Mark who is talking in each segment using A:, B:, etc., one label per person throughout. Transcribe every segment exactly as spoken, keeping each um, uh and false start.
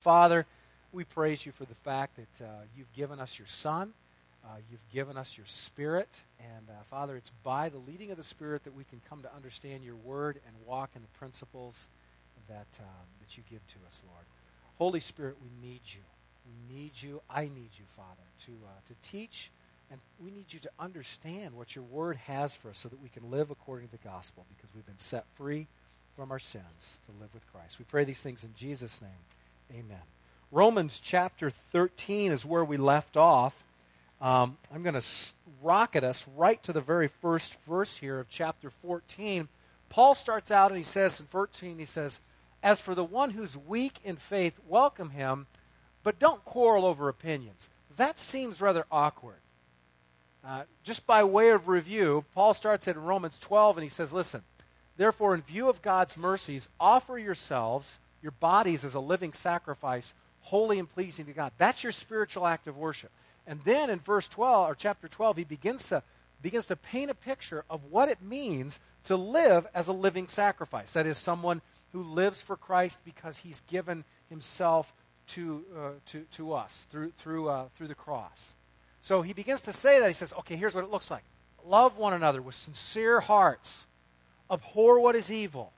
A: Father, we praise you for the fact that uh, you've given us your Son. Uh, you've given us your Spirit. And, uh, Father, it's by the leading of the Spirit that we can come to understand your word and walk in the principles that, um, that you give to us, Lord. Holy Spirit, we need you. We need you. I need you, Father, to, uh, to teach. And we need you to understand what your word has for us so that we can live according to the gospel, because we've been set free from our sins to live with Christ. We pray these things in Jesus' name. Amen. Romans chapter thirteen is where we left off. Um, I'm going to rocket us right to the very first verse here of chapter fourteen. Paul starts out and he says in fourteen, he says, "As for the one who's weak in faith, welcome him, but don't quarrel over opinions." That seems rather awkward. Uh, just by way of review, Paul starts at Romans twelve and he says, listen, "Therefore, in view of God's mercies, offer yourselves, your bodies as a living sacrifice, holy and pleasing to God." That's your spiritual act of worship. And then in verse twelve, or chapter twelve, he begins to, begins to paint a picture of what it means to live as a living sacrifice. That is, someone who lives for Christ because he's given himself to, uh, to, to us through, through, uh, through the cross. So he begins to say that. He says, okay, here's what it looks like. Love one another with sincere hearts. Abhor what is evil.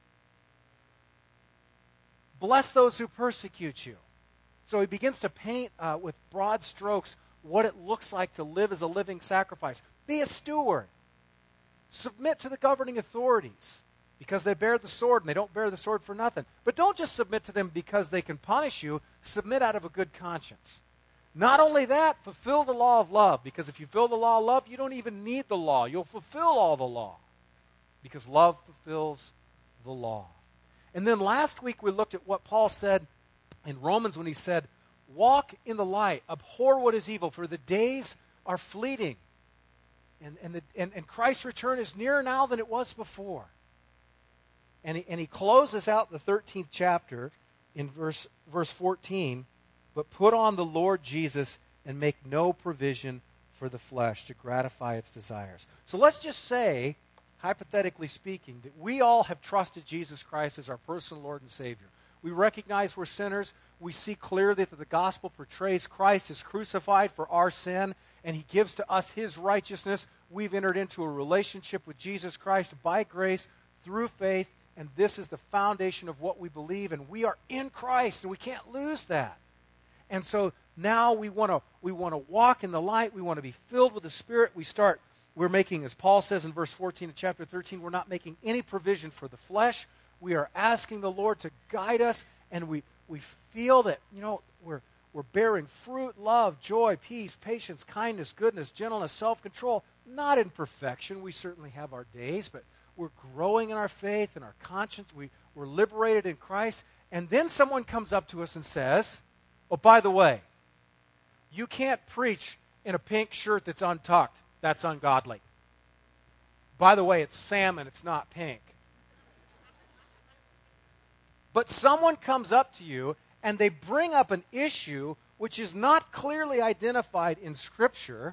A: Bless those who persecute you. So he begins to paint uh, with broad strokes what it looks like to live as a living sacrifice. Be a steward. Submit to the governing authorities because they bear the sword, and they don't bear the sword for nothing. But don't just submit to them because they can punish you. Submit out of a good conscience. Not only that, fulfill the law of love, because if you fulfill the law of love, you don't even need the law. You'll fulfill all the law because love fulfills the law. And then last week we looked at what Paul said in Romans when he said, "Walk in the light, abhor what is evil, for the days are fleeting." And, and, the, and, and Christ's return is nearer now than it was before. And he, and he closes out the thirteenth chapter in verse, verse fourteen, "But put on the Lord Jesus and make no provision for the flesh to gratify its desires." So let's just say, hypothetically speaking, that we all have trusted Jesus Christ as our personal Lord and Savior. We recognize we're sinners. We see clearly that the gospel portrays Christ as crucified for our sin, and he gives to us his righteousness. We've entered into a relationship with Jesus Christ by grace through faith, and this is the foundation of what we believe, and we are in Christ, and we can't lose that. And so now we want to we want to walk in the light. We want to be filled with the Spirit. We start, we're making, as Paul says in verse fourteen of chapter thirteen, we're not making any provision for the flesh. We are asking the Lord to guide us, and we, we feel that, you know, we're, we're bearing fruit, love, joy, peace, patience, kindness, goodness, gentleness, self-control. Not in perfection. We certainly have our days, but we're growing in our faith and our conscience. We, we're liberated in Christ. And then someone comes up to us and says, "Oh, by the way, you can't preach in a pink shirt that's untucked. That's ungodly. By the way, it's salmon, it's not pink." But someone comes up to you and they bring up an issue which is not clearly identified in Scripture,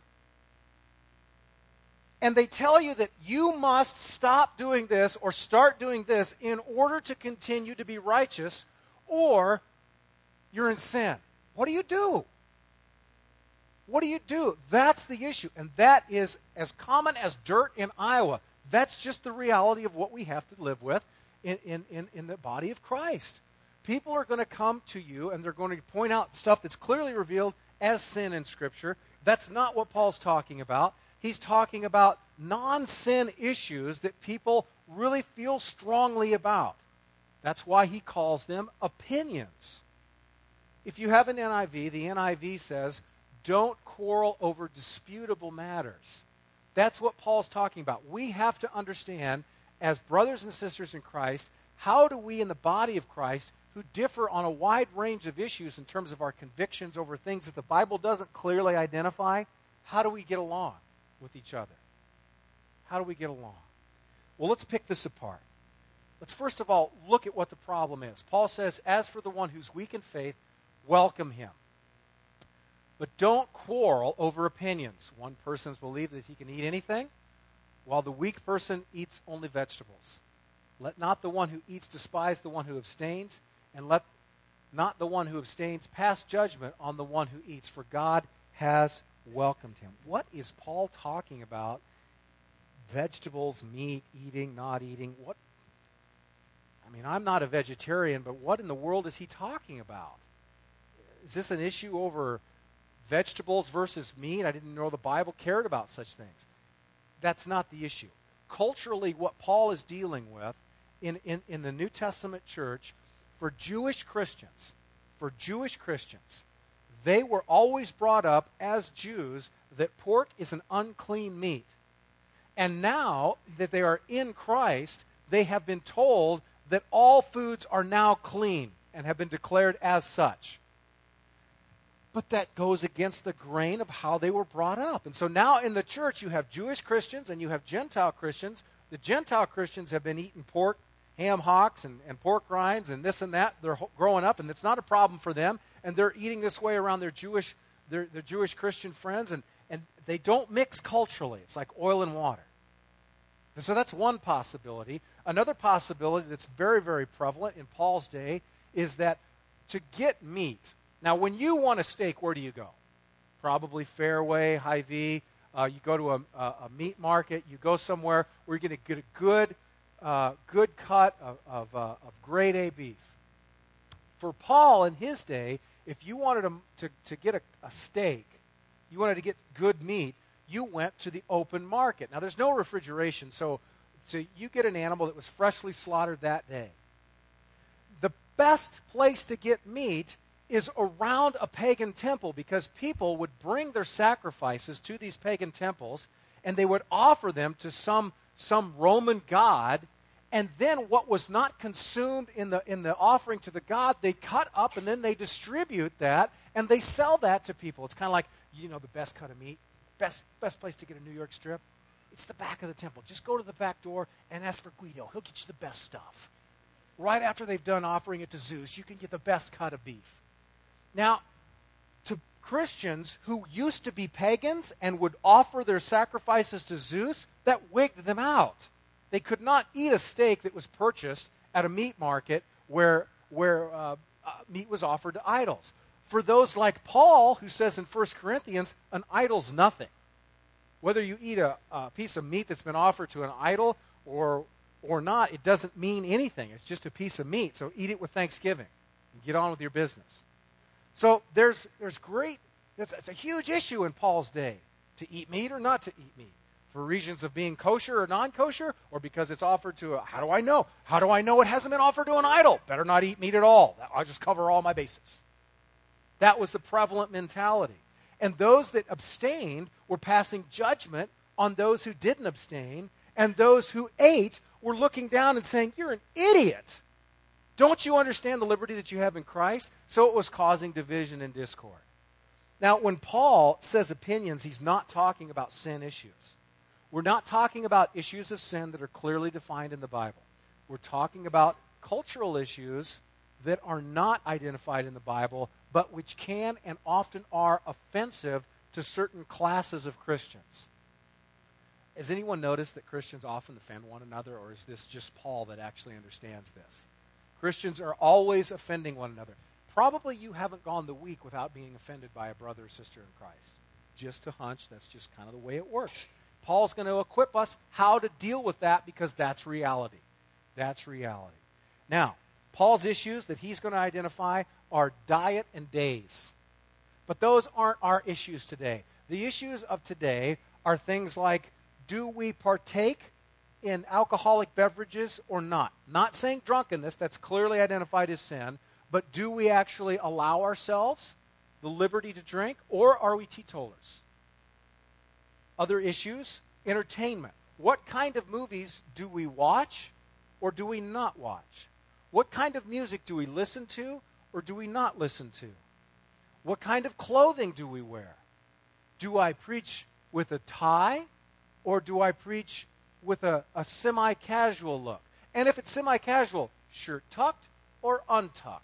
A: and they tell you that you must stop doing this or start doing this in order to continue to be righteous, or you're in sin. What do you do? What do you do? That's the issue, and that is as common as dirt in Iowa. That's just the reality of what we have to live with in, in, in, in the body of Christ. People are going to come to you, and they're going to point out stuff that's clearly revealed as sin in Scripture. That's not what Paul's talking about. He's talking about non-sin issues that people really feel strongly about. That's why he calls them opinions. If you have an N I V, the N I V says, "Don't quarrel over disputable matters." That's what Paul's talking about. We have to understand, as brothers and sisters in Christ, how do we in the body of Christ, who differ on a wide range of issues in terms of our convictions over things that the Bible doesn't clearly identify, how do we get along with each other? How do we get along? Well, let's pick this apart. Let's first of all look at what the problem is. Paul says, "As for the one who's weak in faith, welcome him. But don't quarrel over opinions." One person's believed that he can eat anything, while the weak person eats only vegetables. "Let not the one who eats despise the one who abstains, and let not the one who abstains, pass judgment on the one who eats, for God has welcomed him. What is Paul talking about? Vegetables, meat, eating, not eating. What? I mean, I'm not a vegetarian, but what in the world is he talking about? Is this an issue over vegetables versus meat? I didn't know the Bible cared about such things. That's not the issue. Culturally, what Paul is dealing with in, in, in the New Testament church, for Jewish Christians, for Jewish Christians, they were always brought up as Jews that pork is an unclean meat. And now that they are in Christ, they have been told that all foods are now clean and have been declared as such. But that goes against the grain of how they were brought up. And so now in the church you have Jewish Christians and you have Gentile Christians. The Gentile Christians have been eating pork, ham hocks, and, and pork rinds and this and that. They're ho- growing up, and it's not a problem for them. And they're eating this way around their Jewish, their, their Jewish Christian friends, and, and they don't mix culturally. It's like oil and water. And so that's one possibility. Another possibility that's very, very prevalent in Paul's day is that to get meat. Now, when you want a steak, where do you go? Probably Fairway, Hy-Vee. Uh, you go to a, a, a meat market. You go somewhere where you're going to get a good, uh, good cut of, of, uh, of grade A beef. For Paul in his day, if you wanted to, to, to get a, a steak, you wanted to get good meat, you went to the open market. Now, there's no refrigeration, so, so you get an animal that was freshly slaughtered that day. The best place to get meat is around a pagan temple, because people would bring their sacrifices to these pagan temples, and they would offer them to some, some Roman god, and then what was not consumed in the, in the offering to the god, they cut up, and then they distribute that, and they sell that to people. It's kind of like, you know, the best cut of meat. Best best place to get a New York strip? It's the back of the temple. Just go to the back door and ask for Guido. He'll get you the best stuff. Right after they've done offering it to Zeus, you can get the best cut of beef. Now, to Christians who used to be pagans and would offer their sacrifices to Zeus, that wigged them out. They could not eat a steak that was purchased at a meat market where, where uh, uh, meat was offered to idols. For those like Paul, who says in First Corinthians, an idol's nothing. Whether you eat a, a piece of meat that's been offered to an idol or, or not, it doesn't mean anything. It's just a piece of meat. So eat it with thanksgiving and get on with your business. So there's, there's great, it's, it's a huge issue in Paul's day, to eat meat or not to eat meat. For reasons of being kosher or non-kosher, or because it's offered to a, how do I know? How do I know it hasn't been offered to an idol? Better not eat meat at all. I'll just cover all my bases. That was the prevalent mentality. And those that abstained were passing judgment on those who didn't abstain, and those who ate were looking down and saying, you're an idiot. Don't you understand the liberty that you have in Christ? So it was causing division and discord. Now, when Paul says opinions, he's not talking about sin issues. We're not talking about issues of sin that are clearly defined in the Bible. We're talking about cultural issues that are not identified in the Bible, but which can and often are offensive to certain classes of Christians. Has anyone noticed that Christians often offend one another, or is this just Paul that actually understands this? Christians are always offending one another. Probably you haven't gone the week without being offended by a brother or sister in Christ. Just a hunch, that's just kind of the way it works. Paul's going to equip us how to deal with that, because that's reality. That's reality. Now, Paul's issues that he's going to identify are diet and days. But those aren't our issues today. The issues of today are things like, do we partake in alcoholic beverages or not? Not saying drunkenness, that's clearly identified as sin, but do we actually allow ourselves the liberty to drink, or are we teetotalers? Other issues, entertainment. What kind of movies do we watch, or do we not watch? What kind of music do we listen to, or do we not listen to? What kind of clothing do we wear? Do I preach with a tie, or do I preach with a, a semi-casual look? And if it's semi-casual, shirt tucked or untucked?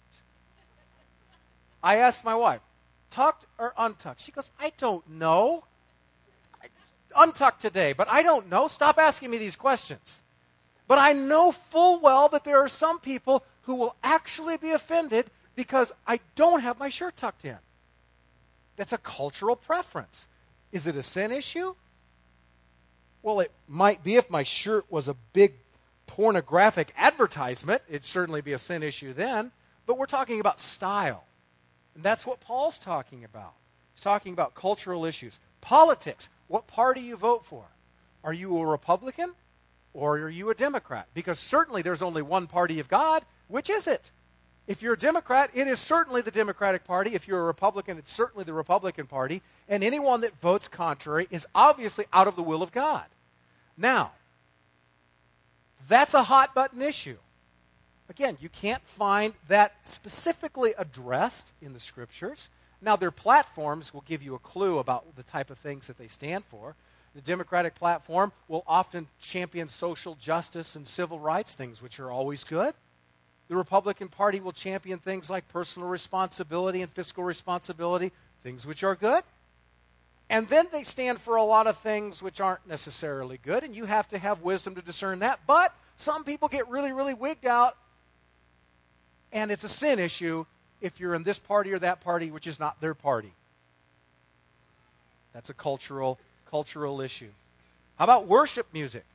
A: I asked my wife, tucked or untucked? She goes, I don't know. Untucked today, but I don't know. Stop asking me these questions. But I know full well that there are some people who will actually be offended because I don't have my shirt tucked in. That's a cultural preference. Is it a sin issue? Well, it might be if my shirt was a big pornographic advertisement. It'd certainly be a sin issue then. But we're talking about style. And that's what Paul's talking about. He's talking about cultural issues. Politics. What party you vote for? Are you a Republican or are you a Democrat? Because certainly there's only one party of God. Which is it? If you're a Democrat, it is certainly the Democratic Party. If you're a Republican, it's certainly the Republican Party. And anyone that votes contrary is obviously out of the will of God. Now, that's a hot button issue. Again, you can't find that specifically addressed in the Scriptures. Now, their platforms will give you a clue about the type of things that they stand for. The Democratic platform will often champion social justice and civil rights, things which are always good. The Republican Party will champion things like personal responsibility and fiscal responsibility, things which are good. And then they stand for a lot of things which aren't necessarily good, and you have to have wisdom to discern that. But some people get really, really wigged out, and it's a sin issue if you're in this party or that party, which is not their party. That's a cultural, cultural issue. How about worship music?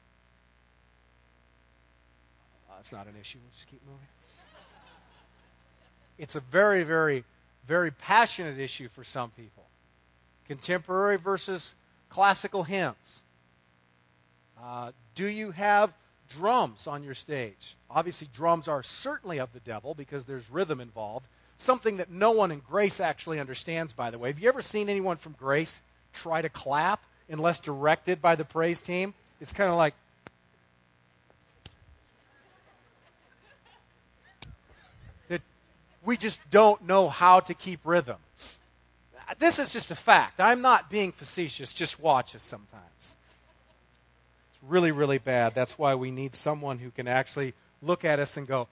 A: It's not an issue. We'll just keep moving. It's a very, very, very passionate issue for some people. Contemporary versus classical hymns. Uh, do you have drums on your stage? Obviously, drums are certainly of the devil because there's rhythm involved. Something that no one in Grace actually understands, by the way. Have you ever seen anyone from Grace try to clap unless directed by the praise team? It's kind of like, we just don't know how to keep rhythm. This is just a fact. I'm not being facetious. Just watch us sometimes. It's really, really bad. That's why we need someone who can actually look at us and go,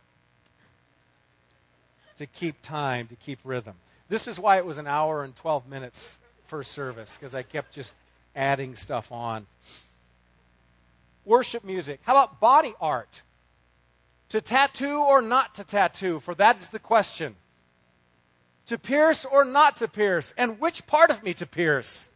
A: to keep time, to keep rhythm. This is why it was an hour and twelve minutes first service, because I kept just adding stuff on. Worship music. How about body art? To tattoo or not to tattoo? For that is the question. To pierce or not to pierce? And which part of me to pierce?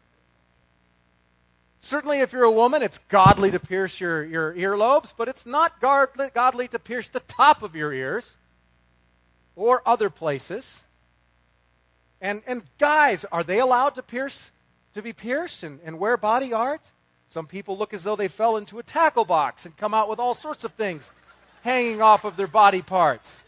A: Certainly if you're a woman, it's godly to pierce your, your earlobes, but it's not godly, godly to pierce the top of your ears or other places. And, and guys, are they allowed to pierce, to be pierced and, and wear body art? Some people look as though they fell into a tackle box and come out with all sorts of things hanging off of their body parts.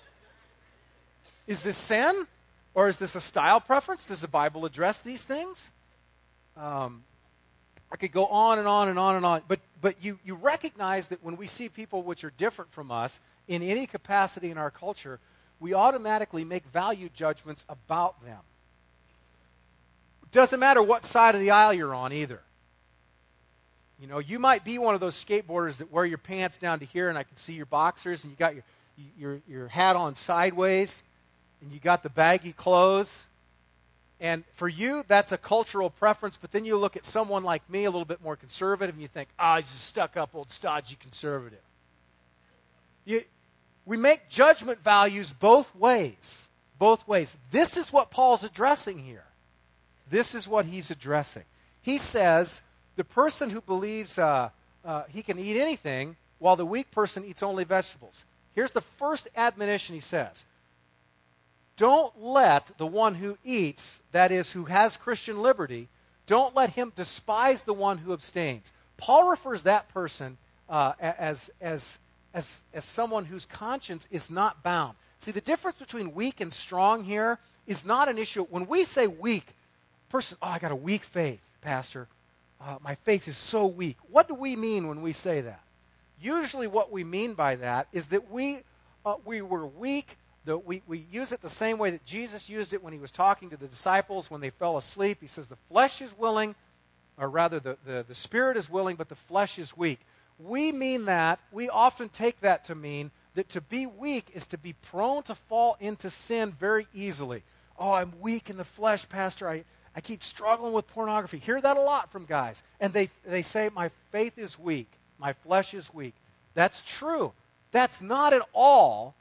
A: Is this sin? Or is this a style preference? Does the Bible address these things? Um, I could go on and on and on and on. But, but you, you recognize that when we see people which are different from us in any capacity in our culture, we automatically make value judgments about them. Doesn't matter what side of the aisle you're on either. You know, you might be one of those skateboarders that wear your pants down to here and I can see your boxers and you got your, your, your hat on sideways and you got the baggy clothes. And for you, that's a cultural preference, but then you look at someone like me, a little bit more conservative, and you think, ah, oh, he's a stuck-up old stodgy conservative. You, we make judgment values both ways. Both ways. This is what Paul's addressing here. This is what he's addressing. He says, the person who believes uh, uh, he can eat anything, while the weak person eats only vegetables. Here's the first admonition he says. Don't let the one who eats, that is, who has Christian liberty, don't let him despise the one who abstains. Paul refers that person uh, as, as, as, as someone whose conscience is not bound. See, the difference between weak and strong here is not an issue. When we say weak, person, oh, I got a weak faith, Pastor. Uh, my faith is so weak. What do we mean when we say that? Usually what we mean by that is that we, uh, we were weak. The, we, we use it the same way that Jesus used it when he was talking to the disciples when they fell asleep. He says the flesh is willing, or rather the, the, the spirit is willing, but the flesh is weak. We mean that, we often take that to mean that to be weak is to be prone to fall into sin very easily. Oh, I'm weak in the flesh, Pastor. I, I keep struggling with pornography. Hear that a lot from guys. And they, they say, my faith is weak. My flesh is weak. That's true. That's not at all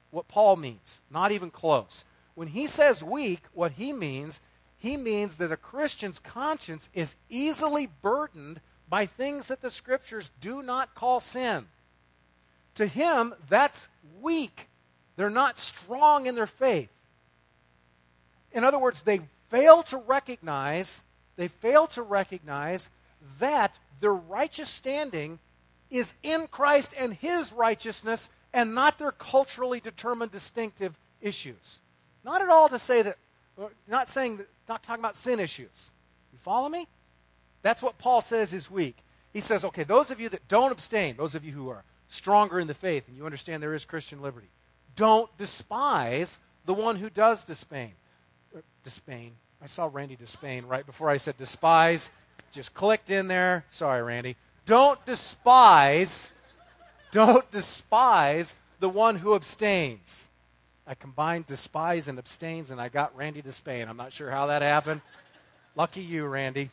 A: what Paul means. Not even close. When he says weak, what he means, he means that a Christian's conscience is easily burdened by things that the Scriptures do not call sin. To him, that's weak. They're not strong in their faith. In other words, they fail to recognize, they fail to recognize that their righteous standing is in Christ and His righteousness and not their culturally determined distinctive issues. Not at all to say that, not saying that, not talking about sin issues. You follow me? That's what Paul says is weak. He says, okay, those of you that don't abstain, those of you who are stronger in the faith and you understand there is Christian liberty, don't despise the one who does disdain. Disdain. I saw Randy disdain right before I said despise. Just clicked in there. Sorry, Randy. Don't despise, don't despise the one who abstains. I combined despise and abstains, and I got Randy Despain. I'm not sure how that happened. Lucky you, Randy.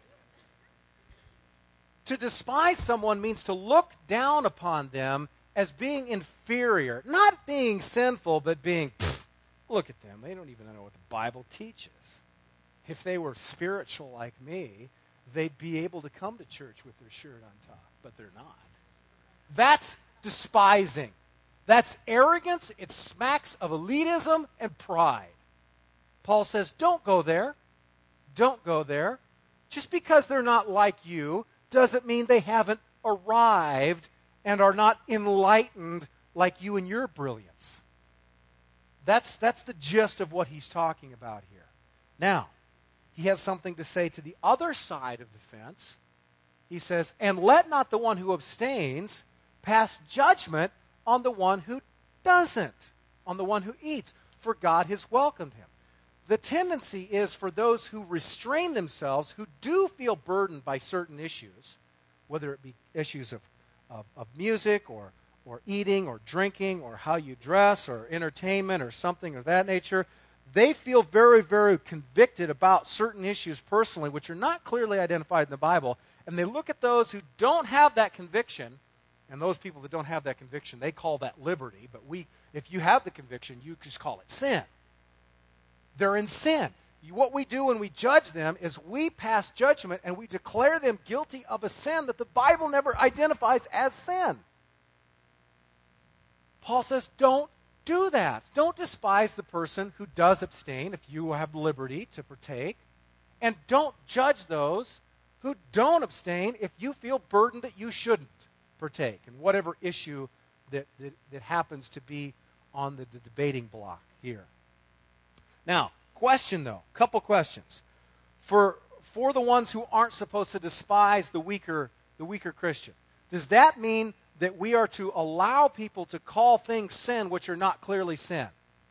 A: To despise someone means to look down upon them as being inferior. Not being sinful, but being, look at them. They don't even know what the Bible teaches. If they were spiritual like me, they'd be able to come to church with their shirt on top, but they're not. That's despising. That's arrogance. It smacks of elitism and pride. Paul says, don't go there. Don't go there. Just because they're not like you doesn't mean they haven't arrived and are not enlightened like you in your brilliance. That's, that's the gist of what he's talking about here. Now, he has something to say to the other side of the fence. He says, and let not the one who abstains pass judgment on the one who doesn't, on the one who eats, for God has welcomed him. The tendency is for those who restrain themselves, who do feel burdened by certain issues, whether it be issues of, of, of music or, or eating or drinking or how you dress or entertainment or something of that nature, they feel very, very convicted about certain issues personally, which are not clearly identified in the Bible, and they look at those who don't have that conviction, and those people that don't have that conviction, they call that liberty, but we, if you have the conviction, you just call it sin. They're in sin. What we do when we judge them is we pass judgment and we declare them guilty of a sin that the Bible never identifies as sin. Paul says, don't do that. Don't despise the person who does abstain if you have liberty to partake. And don't judge those who don't abstain if you feel burdened that you shouldn't partake in whatever issue that, that, that happens to be on the, the debating block here. Now, question though, couple questions. For, for the ones who aren't supposed to despise the weaker, the weaker Christian, does that mean that we are to allow people to call things sin which are not clearly sin?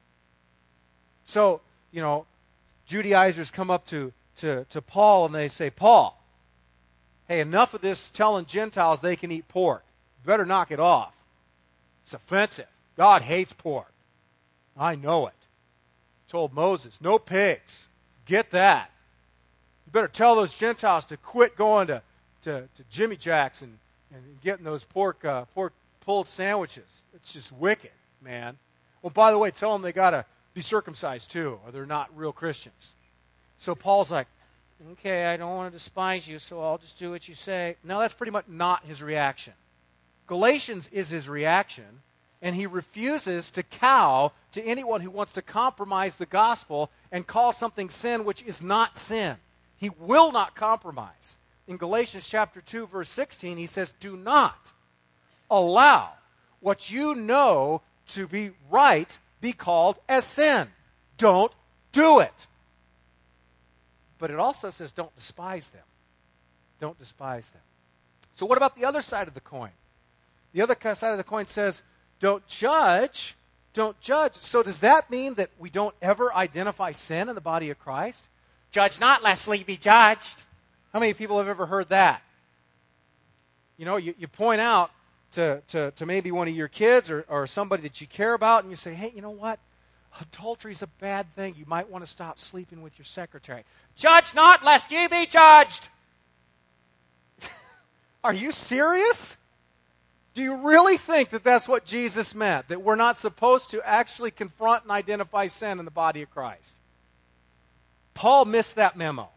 A: So, you know, Judaizers come up to, to, to Paul and they say, Paul, hey, enough of this telling Gentiles they can eat pork. You better knock it off. It's offensive. God hates pork. I know it. He told Moses, no pigs. Get that. You better tell those Gentiles to quit going to, to, to Jimmy Jack's and, and getting those pork, uh, pork pulled sandwiches. It's just wicked, man. Well, by the way, tell them they got to be circumcised too, or they're not real Christians. So Paul's like, okay, I don't want to despise you, so I'll just do what you say. No, that's pretty much not his reaction. Galatians is his reaction, and he refuses to cow to anyone who wants to compromise the gospel and call something sin which is not sin. He will not compromise. In Galatians chapter two, verse sixteen, he says, do not allow what you know to be right be called as sin. Don't do it. But it also says don't despise them. Don't despise them. So what about the other side of the coin? The other side of the coin says don't judge. Don't judge. So does that mean that we don't ever identify sin in the body of Christ? Judge not, lest ye be judged. How many people have ever heard that? You know, you, you point out to, to, to maybe one of your kids or, or somebody that you care about, and you say, hey, you know what? Adultery is a bad thing. You might want to stop sleeping with your secretary. Judge not, lest ye be judged. Are you serious? Do you really think that that's what Jesus meant? That we're not supposed to actually confront and identify sin in the body of Christ? Paul missed that memo.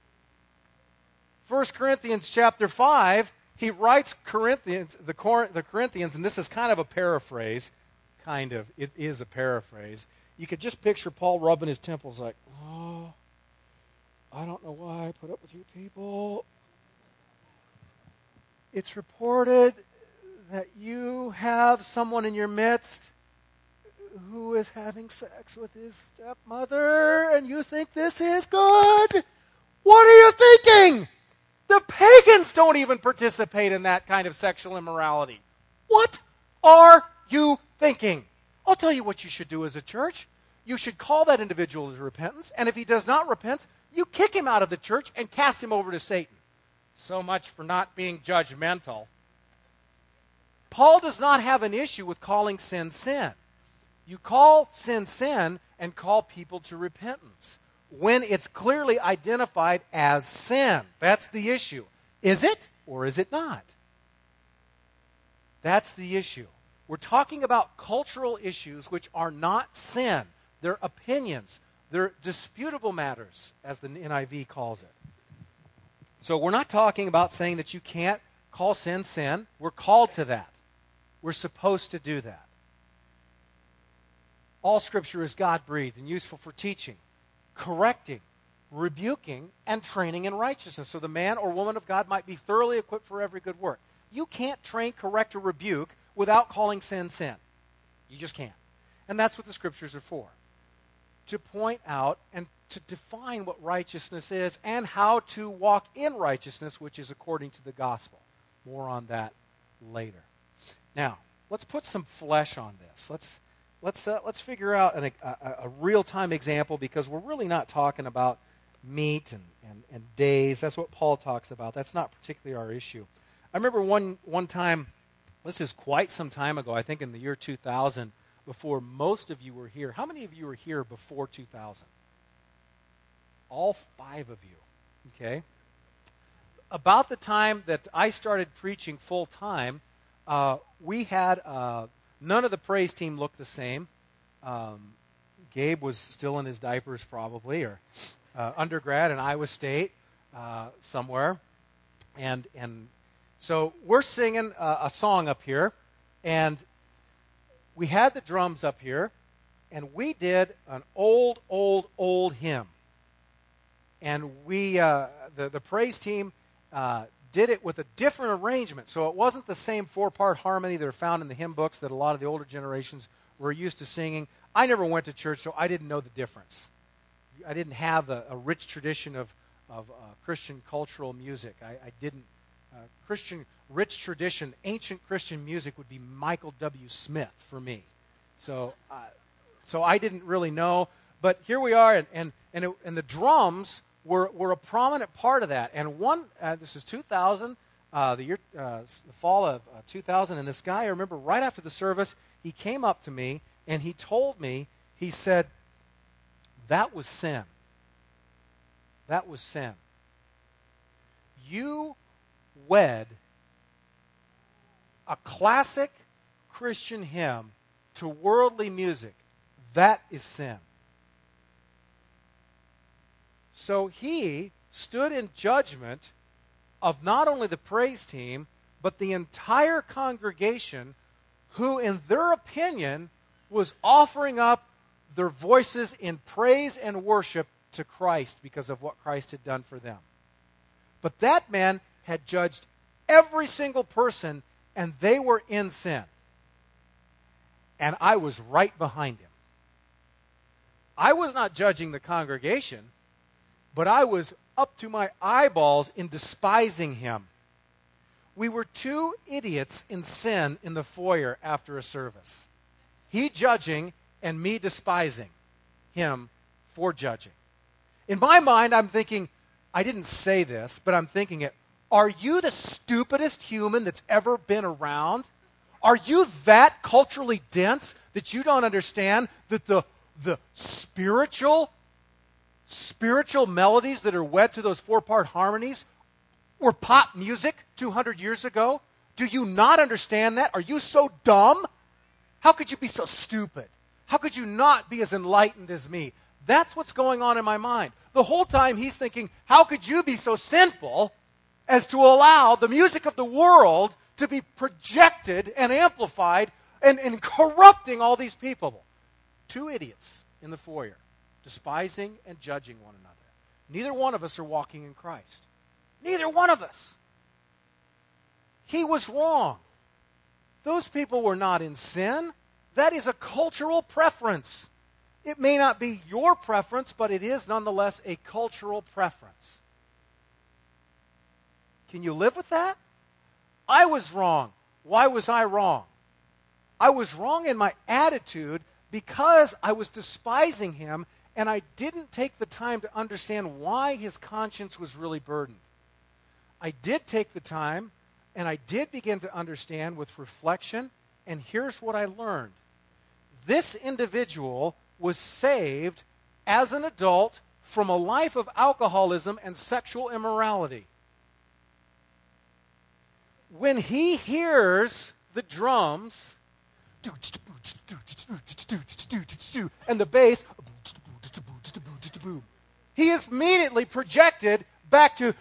A: First Corinthians chapter five, he writes Corinthians, the, Cor- the Corinthians, and this is kind of a paraphrase. Kind of. It is a paraphrase. You could just picture Paul rubbing his temples like, oh, I don't know why I put up with you people. It's reported that you have someone in your midst who is having sex with his stepmother, and you think this is good? What are you thinking? The pagans don't even participate in that kind of sexual immorality. What are you thinking? I'll tell you what you should do as a church. You should call that individual to repentance, and if he does not repent, you kick him out of the church and cast him over to Satan. So much for not being judgmental. Paul does not have an issue with calling sin sin. You call sin sin and call people to repentance when it's clearly identified as sin. That's the issue. Is it or is it not? That's the issue. We're talking about cultural issues which are not sin. They're opinions. They're disputable matters, as the N I V calls it. So we're not talking about saying that you can't call sin sin. We're called to that. We're supposed to do that. All Scripture is God-breathed and useful for teaching, correcting, rebuking, and training in righteousness, so the man or woman of God might be thoroughly equipped for every good work. You can't train, correct, or rebuke without calling sin sin. You just can't. And that's what the Scriptures are for. To point out and to define what righteousness is and how to walk in righteousness, which is according to the gospel. More on that later. Now, let's put some flesh on this. Let's let's uh, let's figure out an, a, a real-time example, because we're really not talking about meat and, and, and days. That's what Paul talks about. That's not particularly our issue. I remember one one time, this is quite some time ago, I think in the year two thousand, before most of you were here. How many of you were here before two thousand? All five of you, okay? About the time that I started preaching full-time, uh, we had, uh, none of the praise team looked the same. Um, Gabe was still in his diapers probably, or uh, undergrad in Iowa State uh, somewhere. And and so we're singing uh, a song up here, and we had the drums up here, and we did an old, old, old hymn. And we, uh, the, the praise team uh, did it with a different arrangement. So it wasn't the same four-part harmony that are found in the hymn books that a lot of the older generations were used to singing. I never went to church, so I didn't know the difference. I didn't have a, a rich tradition of, of uh, Christian cultural music. I, I didn't. Uh, Christian, rich tradition, ancient Christian music would be Michael W. Smith for me. So, uh, so I didn't really know. But here we are, and and and, it, and the drums were were a prominent part of that. And one, uh, this is two thousand, uh, the year, uh, the fall of uh, two thousand. And this guy, I remember, right after the service, he came up to me and he told me, he said, "That was sin. That was sin. You wed a classic Christian hymn to worldly music. That is sin." So he stood in judgment of not only the praise team, but the entire congregation, who, in their opinion, was offering up their voices in praise and worship to Christ because of what Christ had done for them. But that man had judged every single person, and they were in sin. And I was right behind him. I was not judging the congregation, but I was up to my eyeballs in despising him. We were two idiots in sin in the foyer after a service. He judging and me despising him for judging. In my mind, I'm thinking, I didn't say this, but I'm thinking it, are you the stupidest human that's ever been around? Are you that culturally dense that you don't understand that the, the spiritual, spiritual melodies that are wed to those four-part harmonies were pop music two hundred years ago? Do you not understand that? Are you so dumb? How could you be so stupid? How could you not be as enlightened as me? That's what's going on in my mind. The whole time he's thinking, how could you be so sinful as to allow the music of the world to be projected and amplified and, and corrupting all these people? Two idiots in the foyer, despising and judging one another. Neither one of us are walking in Christ. Neither one of us. He was wrong. Those people were not in sin. That is a cultural preference. It may not be your preference, but it is nonetheless a cultural preference. Can you live with that? I was wrong. Why was I wrong? I was wrong in my attitude because I was despising him, and I didn't take the time to understand why his conscience was really burdened. I did take the time, and I did begin to understand with reflection, and here's what I learned. This individual was saved as an adult from a life of alcoholism and sexual immorality. When he hears the drums and the bass, he is immediately projected back to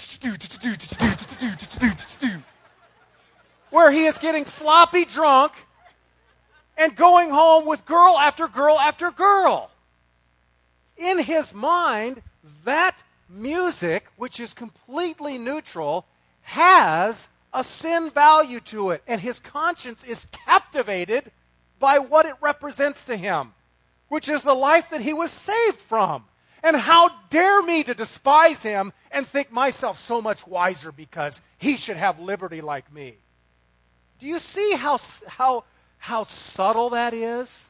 A: where he is getting sloppy drunk and going home with girl after girl after girl. In his mind, that music, which is completely neutral, has a sin value to it, and his conscience is captivated by what it represents to him, which is the life that he was saved from. And how dare me to despise him and think myself so much wiser because he should have liberty like me. Do you see how, how, how subtle that is?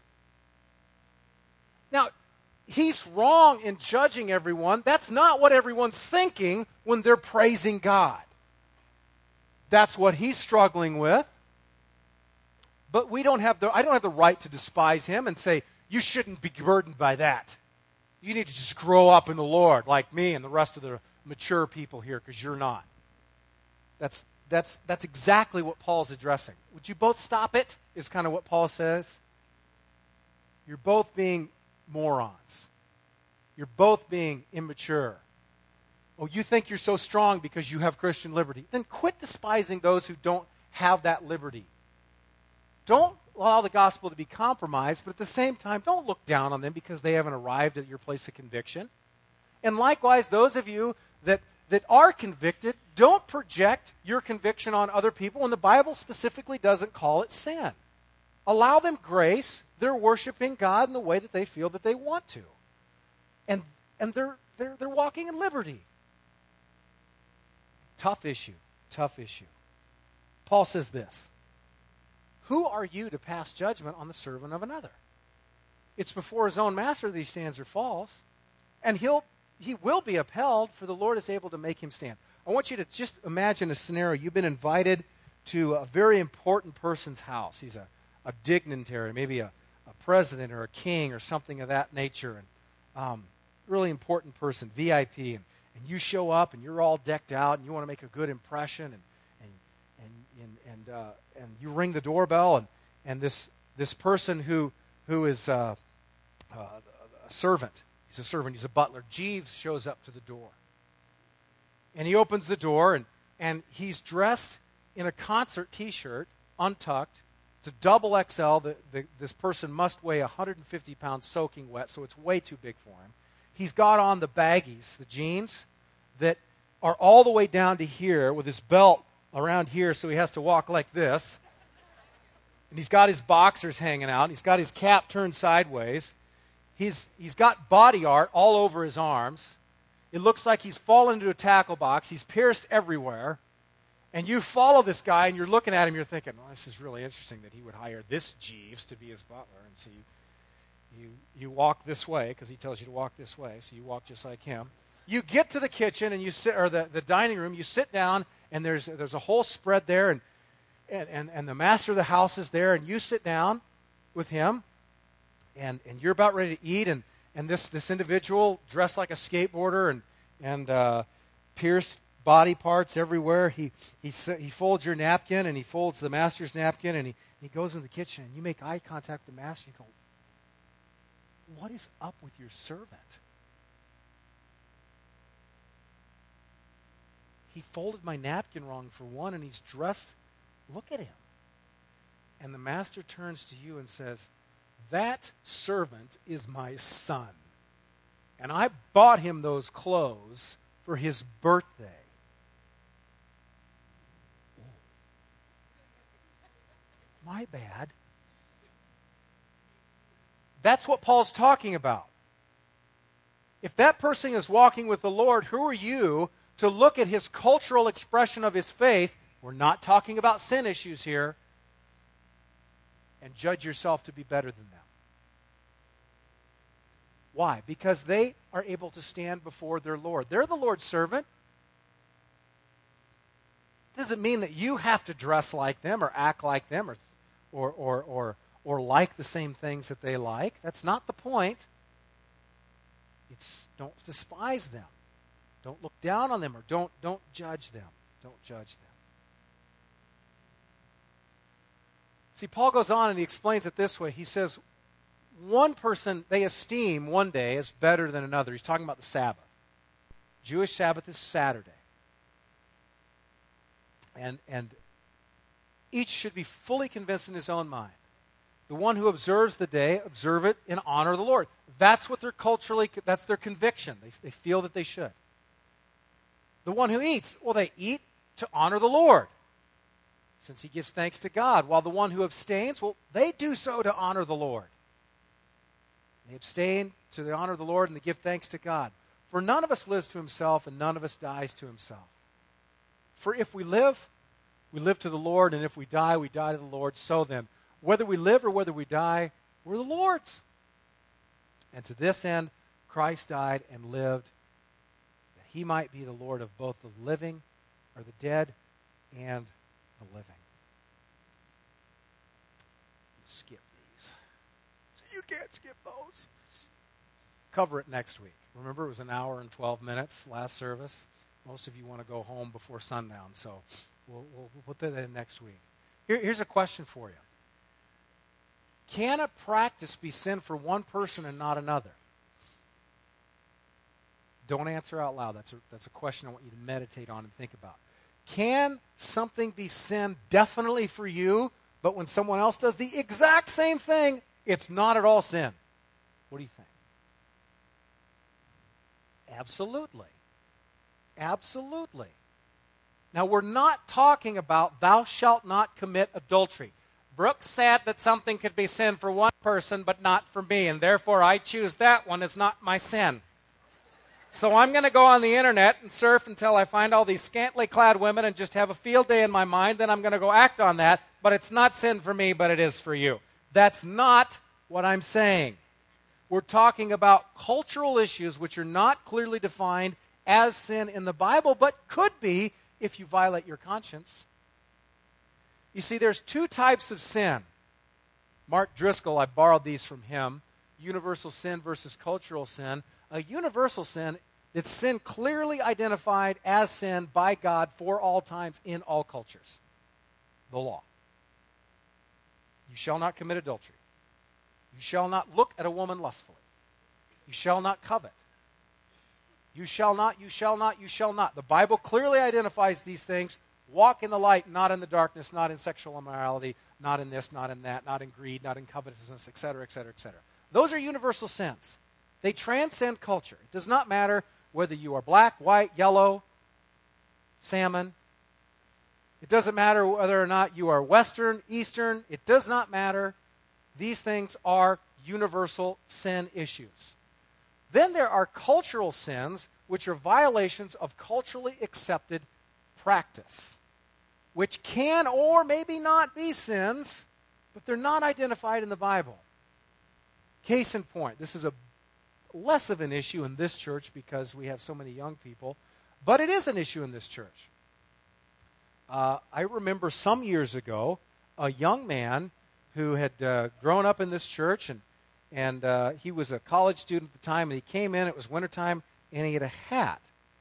A: Now, he's wrong in judging everyone. That's not what everyone's thinking when they're praising God. That's what he's struggling with. But we don't have the, I don't have the right to despise him and say, you shouldn't be burdened by that. You need to just grow up in the Lord like me and the rest of the mature people here because you're not. That's, that's, that's exactly what Paul's addressing. Would you both stop it, is kind of what Paul says. You're both being morons. You're both being immature. Oh, you think you're so strong because you have Christian liberty. Then quit despising those who don't have that liberty. Don't allow the gospel to be compromised, but at the same time, don't look down on them because they haven't arrived at your place of conviction. And likewise, those of you that, that are convicted, don't project your conviction on other people when the Bible specifically doesn't call it sin. Allow them grace. They're worshiping God in the way that they feel that they want to. And, and they're, they're, they're walking in liberty. Tough issue. Tough issue. Paul says this. Who are you to pass judgment on the servant of another? It's before his own master that he stands or falls, and he'll he will be upheld, for the Lord is able to make him stand. I want you to just imagine a scenario. You've been invited to a very important person's house. He's a, a dignitary, maybe a, a president or a king or something of that nature, and um, really important person, V I P, and, and you show up and you're all decked out and you want to make a good impression, and and and and, and uh, and you ring the doorbell, and, and this this person who who is uh, uh, a servant, he's a servant, he's a butler, Jeeves, shows up to the door. And he opens the door, and, and he's dressed in a concert T-shirt, untucked. It's a double X L. The, the, this person must weigh one hundred fifty pounds soaking wet, so it's way too big for him. He's got on the baggies, the jeans, that are all the way down to here with his belt around here, so he has to walk like this. And he's got his boxers hanging out. He's got his cap turned sideways. He's, he's got body art all over his arms. It looks like he's fallen into a tackle box. He's pierced everywhere. And you follow this guy, and you're looking at him, you're thinking, well, this is really interesting that he would hire this Jeeves to be his butler. And so you, you, you walk this way, because he tells you to walk this way, so you walk just like him. You get to the kitchen, and you sit, or the, the dining room, you sit down, and there's there's a whole spread there, and, and, and, and the master of the house is there, and you sit down with him, and, and you're about ready to eat, and, and this, this individual dressed like a skateboarder and, and uh, pierced body parts everywhere. He, he, he folds your napkin, and he folds the master's napkin, and he, he goes in the kitchen, and you make eye contact with the master, and you go, what is up with your servant? He folded my napkin wrong for one, and he's dressed, look at him. And the master turns to you and says, that servant is my son. And I bought him those clothes for his birthday. My bad. That's what Paul's talking about. If that person is walking with the Lord, who are you to look at his cultural expression of his faith? We're not talking about sin issues here. And judge yourself to be better than them. Why? Because they are able to stand before their Lord. They're the Lord's servant. Doesn't mean that you have to dress like them or act like them or, or, or, or, or like the same things that they like. That's not the point. It's don't despise them. Don't look down on them, or don't, don't judge them. Don't judge them. See, Paul goes on and he explains it this way. He says, one person they esteem one day as better than another. He's talking about the Sabbath. Jewish Sabbath is Saturday. And, and each should be fully convinced in his own mind. The one who observes the day, observe it in honor of the Lord. That's what they're culturally, that's their conviction. They, they feel that they should. The one who eats, well, they eat to honor the Lord, since he gives thanks to God. While the one who abstains, well, they do so to honor the Lord. They abstain to the honor of the Lord, and they give thanks to God. For none of us lives to himself, and none of us dies to himself. For if we live, we live to the Lord, and if we die, we die to the Lord. So then, whether we live or whether we die, we're the Lord's. And to this end, Christ died and lived, that he might be the Lord of both the living, or the dead, and the living. Skip these. So you can't skip those. Cover it next week. Remember, it was an hour and twelve minutes last service. Most of you want to go home before sundown, so we'll, we'll, we'll put that in next week. Here, here's a question for you. Can a practice be sin for one person and not another? Don't answer out loud. That's a, that's a question I want you to meditate on and think about. Can something be sin definitely for you, but when someone else does the exact same thing, it's not at all sin? What do you think? Absolutely. Absolutely. Now, we're not talking about thou shalt not commit adultery. Brooks said that something could be sin for one person, but not for me, and therefore I choose that one as not my sin. So I'm going to go on the internet and surf until I find all these scantily clad women and just have a field day in my mind. Then I'm going to go act on that. But it's not sin for me, but it is for you. That's not what I'm saying. We're talking about cultural issues which are not clearly defined as sin in the Bible, but could be if you violate your conscience. You see, there's two types of sin. Mark Driscoll, I borrowed these from him. Universal sin versus cultural sin. A universal sin, it's sin clearly identified as sin by God for all times in all cultures. The law. You shall not commit adultery. You shall not look at a woman lustfully. You shall not covet. You shall not, you shall not, you shall not. The Bible clearly identifies these things. Walk in the light, not in the darkness, not in sexual immorality, not in this, not in that, not in greed, not in covetousness, et cetera, et cetera, et cetera. Those are universal sins. They transcend culture. It does not matter whether you are black, white, yellow, salmon. It doesn't matter whether or not you are Western, Eastern. It does not matter. These things are universal sin issues. Then there are cultural sins, which are violations of culturally accepted practice, which can or maybe not be sins, but they're not identified in the Bible. Case in point, this is a less of an issue in this church because we have so many young people, but it is an issue in this church. Uh, I remember some years ago a young man who had uh, grown up in this church, and and uh, he was a college student at the time, and he came in, it was wintertime, and he had a hat.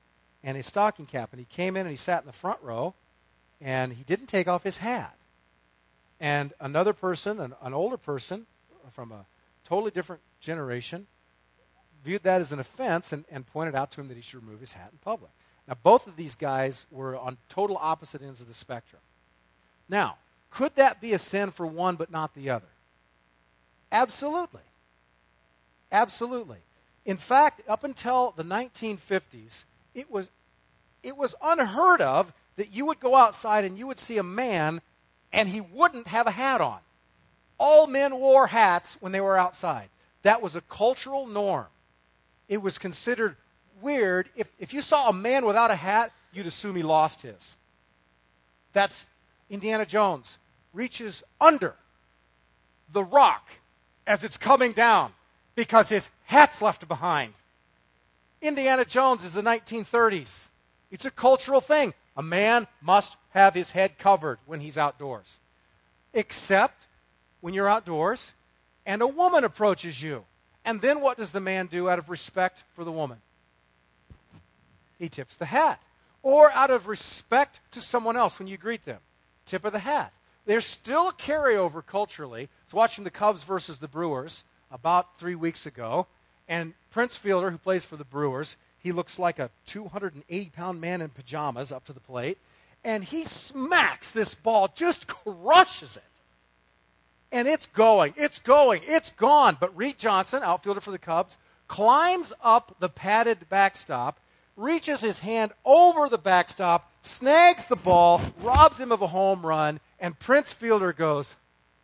A: and a stocking cap. And he came in and he sat in the front row, and he didn't take off his hat. And another person, an, an older person from a totally different generation, viewed that as an offense and, and pointed out to him that he should remove his hat in public. Now, both of these guys were on total opposite ends of the spectrum. Now, could that be a sin for one but not the other? Absolutely. Absolutely. In fact, up until the nineteen fifties, it was, it was unheard of that you would go outside and you would see a man and he wouldn't have a hat on. All men wore hats when they were outside. That was a cultural norm. It was considered weird. If, if you saw a man without a hat, you'd assume he lost his. That's Indiana Jones reaches under the rock as it's coming down because his hat's left behind. Indiana Jones is the nineteen thirties. It's a cultural thing. A man must have his head covered when he's outdoors. Except when you're outdoors and a woman approaches you. And then what does the man do out of respect for the woman? He tips the hat. Or out of respect to someone else when you greet them. Tip of the hat. There's still a carryover culturally. I was watching the Cubs versus the Brewers about three weeks ago. And Prince Fielder, who plays for the Brewers, he looks like a two hundred eighty pound man in pajamas up to the plate. And he smacks this ball, just crushes it. And it's going, it's going, it's gone. But Reed Johnson, outfielder for the Cubs, climbs up the padded backstop, reaches his hand over the backstop, snags the ball, robs him of a home run, and Prince Fielder goes,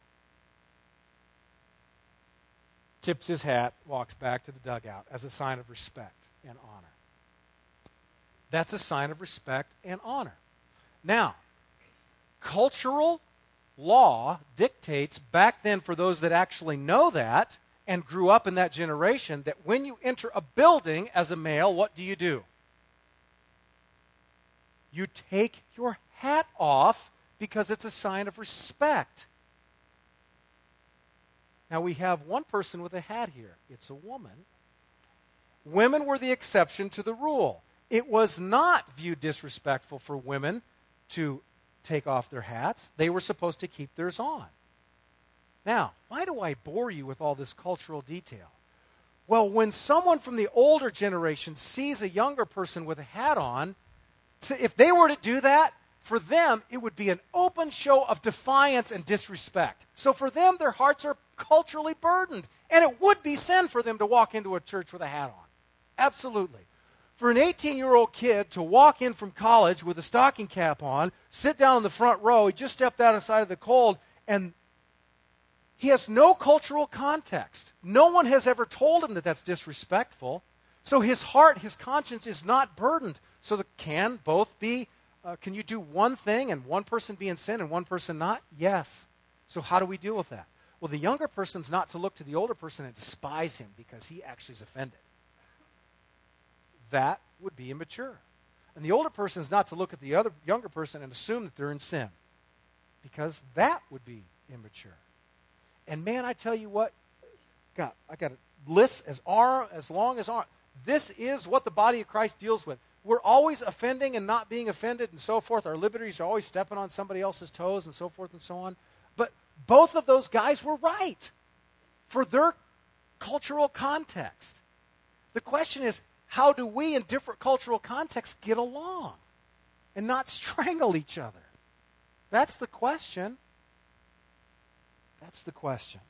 A: tips his hat, walks back to the dugout as a sign of respect and honor. That's a sign of respect and honor. Now, cultural law dictates back then for those that actually know that and grew up in that generation that when you enter a building as a male, what do you do? You take your hat off because it's a sign of respect. Now we have one person with a hat here. It's a woman. Women were the exception to the rule. It was not viewed disrespectful for women to take off their hats. They were supposed to keep theirs on. Now, why do I bore you with all this cultural detail? Well, when someone from the older generation sees a younger person with a hat on, to, if they were to do that, for them, it would be an open show of defiance and disrespect. So for them, their hearts are culturally burdened. And it would be sin for them to walk into a church with a hat on. Absolutely. For an eighteen-year-old kid to walk in from college with a stocking cap on, sit down in the front row, he just stepped out outside of the cold, and he has no cultural context. No one has ever told him that that's disrespectful. So his heart, his conscience is not burdened. So the, can both be, uh, can you do one thing and one person be in sin and one person not? Yes. So how do we deal with that? Well, the younger person's not to look to the older person and despise him because he actually is offended. That would be immature. And the older person is not to look at the other younger person and assume that they're in sin, because that would be immature. And man, I tell you what, God, I got a list as arm as long as arm. This is what the body of Christ deals with. We're always offending and not being offended and so forth. Our liberties are always stepping on somebody else's toes and so forth and so on. But both of those guys were right for their cultural context. The question is, how do we in different cultural contexts get along and not strangle each other? That's the question. That's the question.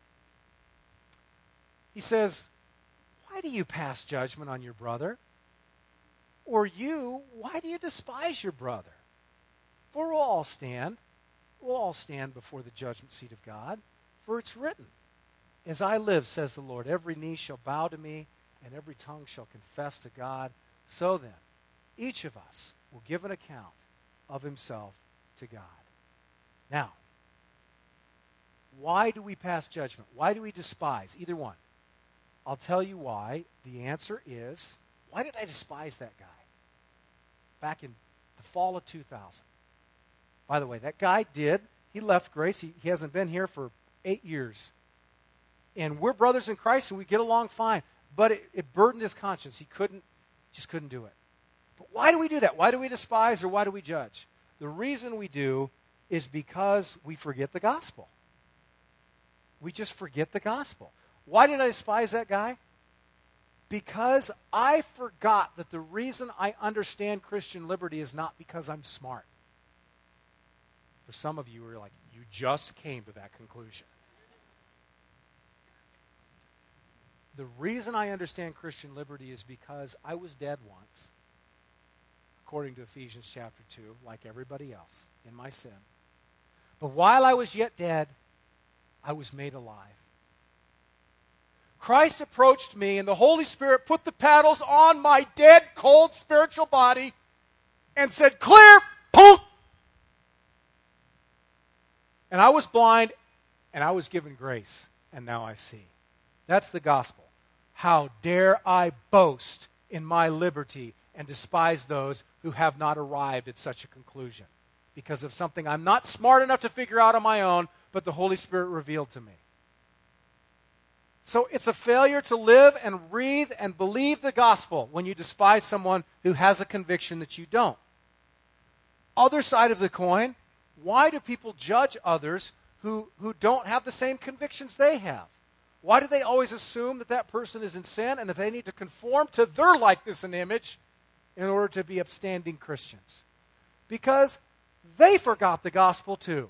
A: He says, why do you pass judgment on your brother? Or you, why do you despise your brother? For we'll all stand, we'll all stand before the judgment seat of God, for it's written, as I live, says the Lord, every knee shall bow to me, and every tongue shall confess to God. So then, each of us will give an account of himself to God. Now, why do we pass judgment? Why do we despise? Either one. I'll tell you why. The answer is, why did I despise that guy back in the fall of two thousand? By the way, that guy did. He left Grace. He, he hasn't been here for eight years. And we're brothers in Christ, and we get along fine. But it, it burdened his conscience. He couldn't, just couldn't do it. But why do we do that? Why do we despise or why do we judge? The reason we do is because we forget the gospel. We just forget the gospel. Why did I despise that guy? Because I forgot that the reason I understand Christian liberty is not because I'm smart. For some of you, we're like, you just came to that conclusion. The reason I understand Christian liberty is because I was dead once, according to Ephesians chapter two, like everybody else, in my sin. But while I was yet dead, I was made alive. Christ approached me, and the Holy Spirit put the paddles on my dead, cold spiritual body and said, clear, poof! And I was blind, and I was given grace, and now I see. That's the gospel. How dare I boast in my liberty and despise those who have not arrived at such a conclusion because of something I'm not smart enough to figure out on my own, but the Holy Spirit revealed to me. So it's a failure to live and breathe and believe the gospel when you despise someone who has a conviction that you don't. Other side of the coin, why do people judge others who, who don't have the same convictions they have? Why do they always assume that that person is in sin and that they need to conform to their likeness and image in order to be upstanding Christians? Because they forgot the gospel too.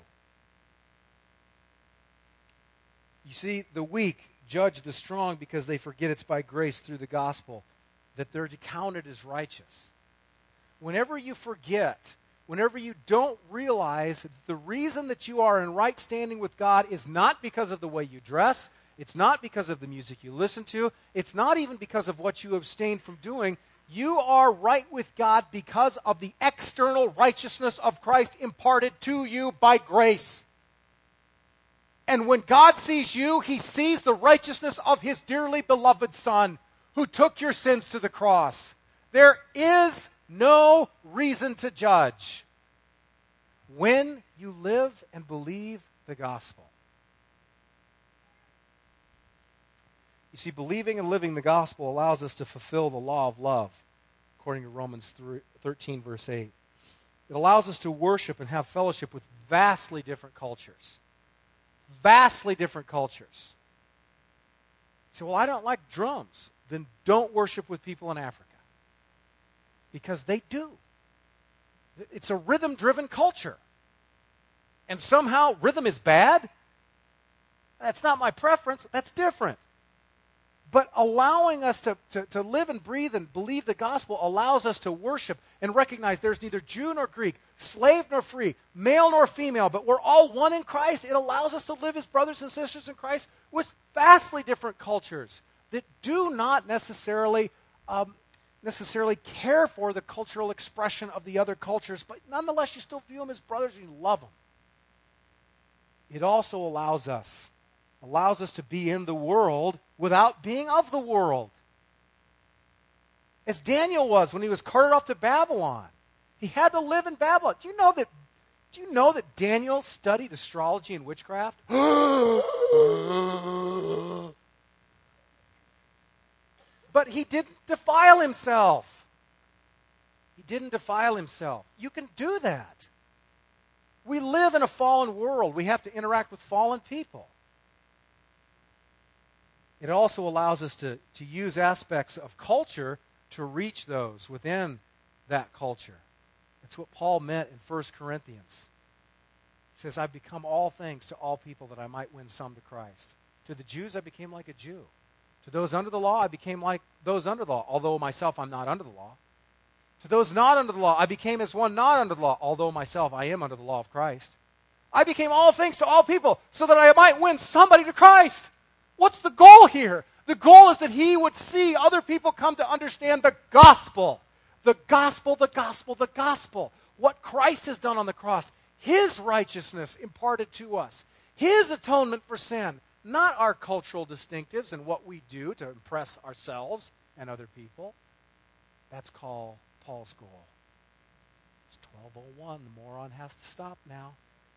A: You see, the weak judge the strong because they forget it's by grace through the gospel that they're counted as righteous. Whenever you forget, whenever you don't realize that the reason that you are in right standing with God is not because of the way you dress, it's not because of the music you listen to, it's not even because of what you abstain from doing, you are right with God because of the external righteousness of Christ imparted to you by grace. And when God sees you, He sees the righteousness of His dearly beloved Son who took your sins to the cross. There is no reason to judge when you live and believe the gospel. You see, believing and living the gospel allows us to fulfill the law of love, according to Romans thirteen, verse eight. It allows us to worship and have fellowship with vastly different cultures. Vastly different cultures. You say, well, I don't like drums. Then don't worship with people in Africa. Because they do. It's a rhythm-driven culture. And somehow rhythm is bad? That's not my preference. That's different. But allowing us to, to, to live and breathe and believe the gospel allows us to worship and recognize there's neither Jew nor Greek, slave nor free, male nor female, but we're all one in Christ. It allows us to live as brothers and sisters in Christ with vastly different cultures that do not necessarily um, necessarily care for the cultural expression of the other cultures, but nonetheless you still view them as brothers and you love them. It also allows us allows us to be in the world without being of the world. As Daniel was when he was carted off to Babylon. He had to live in Babylon. Do you know that, do you know that Daniel studied astrology and witchcraft? But he didn't defile himself. He didn't defile himself. You can do that. We live in a fallen world. We have to interact with fallen people. It also allows us to, to use aspects of culture to reach those within that culture. That's what Paul meant in First Corinthians. He says, I've become all things to all people that I might win some to Christ. To the Jews, I became like a Jew. To those under the law, I became like those under the law, although myself I'm not under the law. To those not under the law, I became as one not under the law, although myself I am under the law of Christ. I became all things to all people so that I might win somebody to Christ. What's the goal here? The goal is that he would see other people come to understand the gospel. The gospel, the gospel, the gospel. What Christ has done on the cross. His righteousness imparted to us. His atonement for sin. Not our cultural distinctives and what we do to impress ourselves and other people. That's called Paul's goal. It's twelve oh one. The moron has to stop now.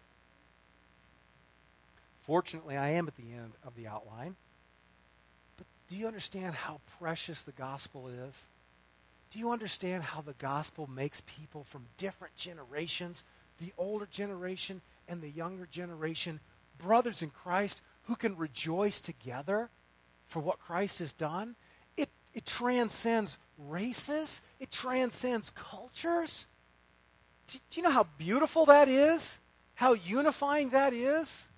A: Fortunately, I am at the end of the outline. But do you understand how precious the gospel is? Do you understand how the gospel makes people from different generations, the older generation and the younger generation, brothers in Christ who can rejoice together for what Christ has done? It, it transcends races. It transcends cultures. Do, do you know how beautiful that is? How unifying that is?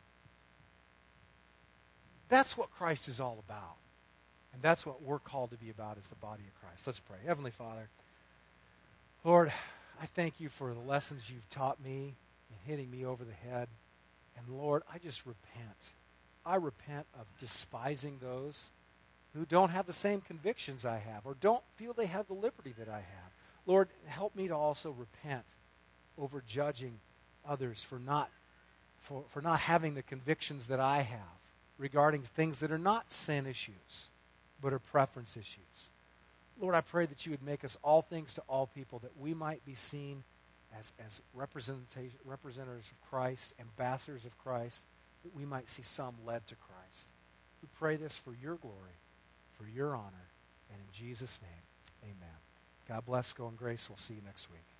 A: That's what Christ is all about. And that's what we're called to be about as the body of Christ. Let's pray. Heavenly Father, Lord, I thank you for the lessons you've taught me and hitting me over the head. And Lord, I just repent. I repent of despising those who don't have the same convictions I have or don't feel they have the liberty that I have. Lord, help me to also repent over judging others for not, for, for not having the convictions that I have regarding things that are not sin issues, but are preference issues. Lord, I pray that you would make us all things to all people, that we might be seen as, as representation, representatives of Christ, ambassadors of Christ, that we might see some led to Christ. We pray this for your glory, for your honor, and in Jesus' name, amen. God bless. Go in grace. We'll see you next week.